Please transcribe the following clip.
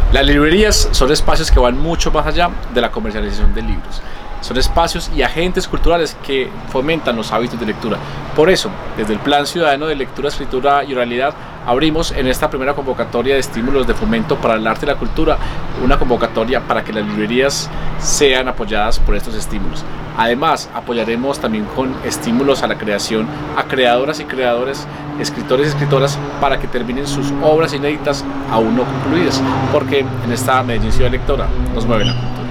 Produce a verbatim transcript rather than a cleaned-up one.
Las librerías son espacios que van mucho más allá de la comercialización de libros. Son espacios y agentes culturales que fomentan los hábitos de lectura. Por eso, desde el Plan Ciudadano de Lectura, Escritura y Oralidad, abrimos en esta primera convocatoria de estímulos de fomento para el arte y la cultura, una convocatoria para que las librerías sean apoyadas por estos estímulos. Además, apoyaremos también con estímulos a la creación a creadoras y creadores, escritores y escritoras, para que terminen sus obras inéditas aún no concluidas, porque en esta Medellín Ciudad Lectora nos mueve la cultura.